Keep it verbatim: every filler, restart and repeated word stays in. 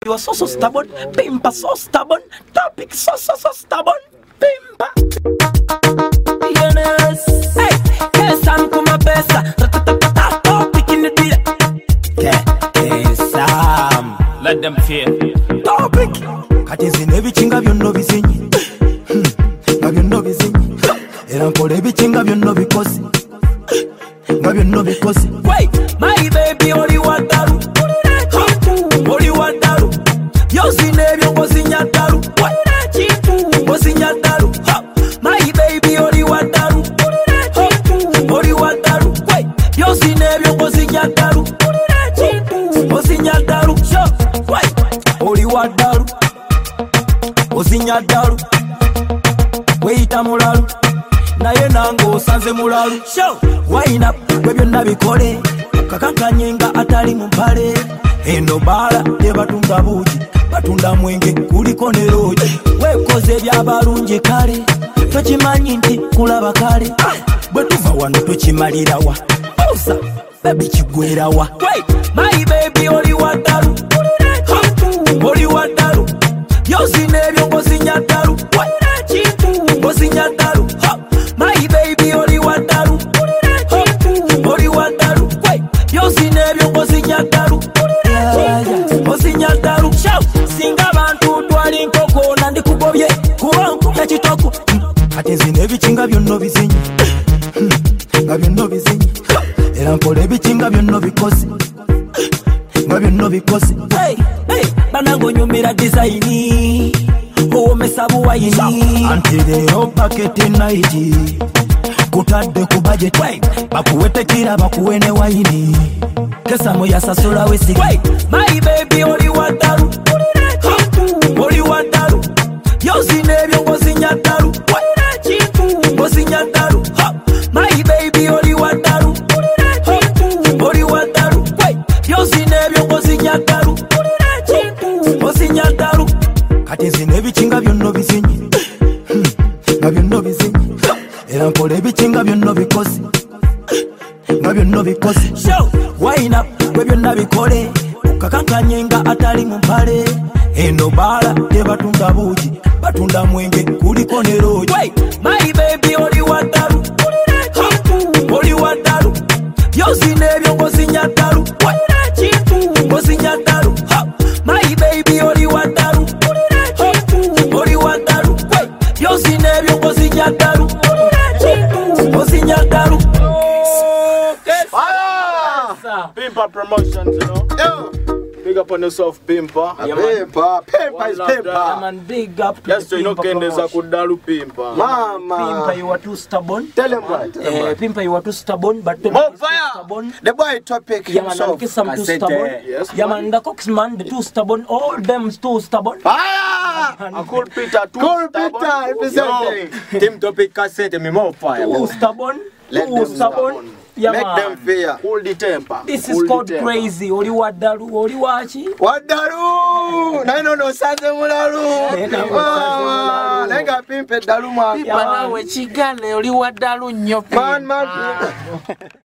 You are so so stubborn, Pimpa so stubborn, topic so so so stubborn, Pimpa. Yes, hey, yes, I'm kuma pesa, topic in the deal. Yes, Sam, let them fear. Topic. Kati zine bichinga byonno bizinyi, nga byonno bizinyi. Era nkole bichinga byonno bikosi, nga byonno bikosi. Wait, my baby, oli wadaru. Oli wadaru, yozine ebyo ngozinya daru. Ngozinya daru, my baby oli wadaru. Oli wadaru, yozine ebyo ngozinya daru. Ngozinya daru, oli wadaru. Ozinya daru, weita mulalu. Naye nango osanze mulalu. Wine up, gwe byonna bikole. Kakankanye nga atali mu mpale. Eno bala tebatunda buji, batunda mwenge kuliko ne roji. Wekoze byabalungi kale, tokimanyi nti kulaba kale. Bwe tuva wano tokimalirawa, osa baby kigwerawa. My baby oli wadaru, oli wadaru. Yozine ebyo ngozinya daru, ngozinya daru. My baby oli wadaru, oli wadaru. Yozine ebyo ngozinya daru. Ozinya daru, singa abantu twali nkoko nandi kugobye kuba nkubye kitoko. Kati zine ebichinga byonno bizinyi, nga byonno bizinyi. Era nkole ebichinga byonno bikosi, nga byonno bikosi. Hey, hey, banango nyumira design, owomesa buwayini. Antileyo paketi naiti, kutadde ku budget. Bakuwetekira bakuwe ne wayini. Kesa moya sasula wesi. My baby oli wadaru, oli wadaru. Yozine ebyo ngozinya daru, ngozinya daru. My baby oli wadaru, oli wadaru. Yozine ebyo ngozinya daru, ngozinya daru. Kati zine ebichinga byonno bizinyi, nga byonno bizinyi. Era nkole ebichinga byonno bikosi, nga byonno bikosi. Wine up, gwe byonna bikole. Kakankanye nga atali mu mpale. Eno bala tebatunda buji, batunda mwenge kuliko ne roji. My baby oli wadaru, oli wadaru. Yozine ebyo ngozinya daru, ngozinya daru. My baby oli wadaru, oli wadaru. Yozine ebyo ngozinya daru, ngozinya daru. Pimpa Promotions, you know. Yeah. Big up on yourself, Pimpa. Yeah, Pimpa. Pimpa is Pimpa. Yeah, man, big up to yes, the so you know, Pimpa Kendeza Kudalu Pimpa. Mama. Pimpa, you are too stubborn. Tell him right. Tell him Uh, right. Pimpa, you are too stubborn, but More fire. stubborn. The boy topic Yeah, man, himself. kiss some too stubborn. Yes, yeah, man, the Cox man, the too stubborn. All them too stubborn. Fire! A cool Peter, too Cool stubborn. Peter, representing. Team topic cassette me more fire. Too stubborn. Let Too them stubborn. stubborn. Yeah, Make man. them fear. Hold the temper. This Hold is the called temper. crazy. Oli wadaru, oli wachi. Wadaru! Naino no sanze mulalu. Mama, nenga pimpe dalu mwa. Yeah, man. Nawe kigale oli wadalu nnyo. Man, man.